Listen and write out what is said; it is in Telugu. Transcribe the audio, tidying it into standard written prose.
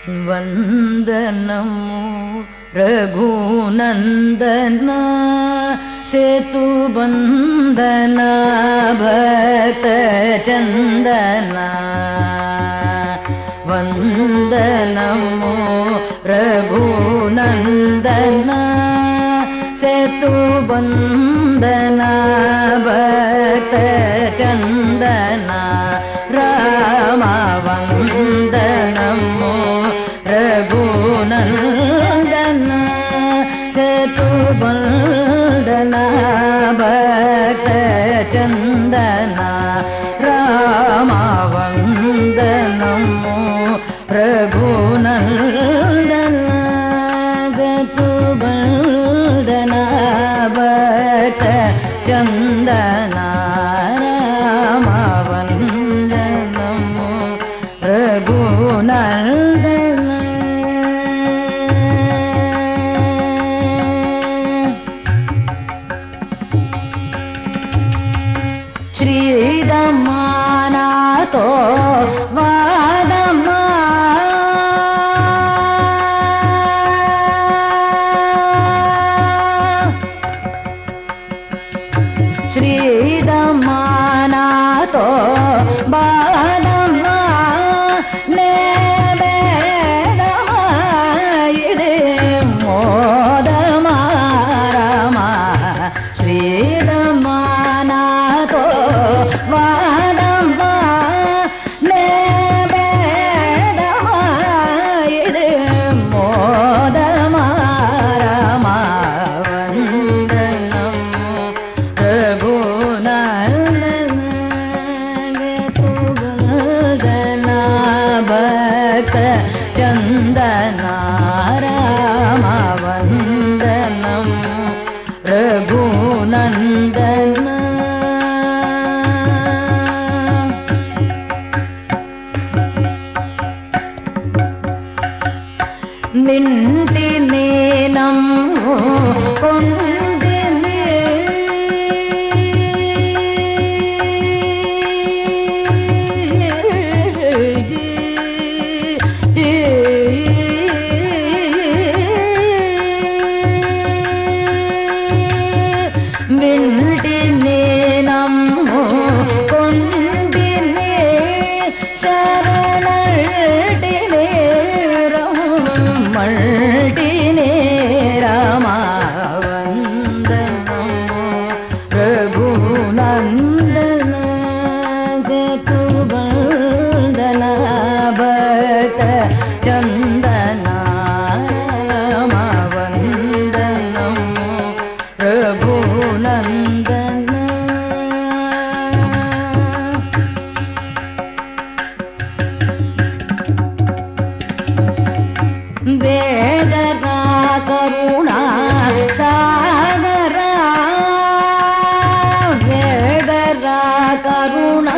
వందనము రఘునందన సేతుబంధన భక్త చందన వందనము రఘునందన సేతుబంధన భక్త చందన రామ వందనము రఘునందన సేతుబంధన భక్త చందన రామ వందనము రఘునందన సేతుబంధన భక్త చందన రామ వందనము రఘునందన. శ్రీరమానాతో వాదమా శ్రీరమానాతో బాదమా నేబేదమా ఇడే మోదమా రామ శ్రీరమానాతో వాదమా నేబేదమా ఇడే మోదమా రామ వందనము రఘునందన భక్త చందన రామ వందనము రఘునందన. నింటి నేనము కొందిని నింటి నేనము కొందిని శరణటిని మల్టిని రామ వందనము రఘునందన సేతుబంధన భక్త చందన రామ వందనము రఘునందన. వేగరా కరుణా సాగరా వేగరా కరుణ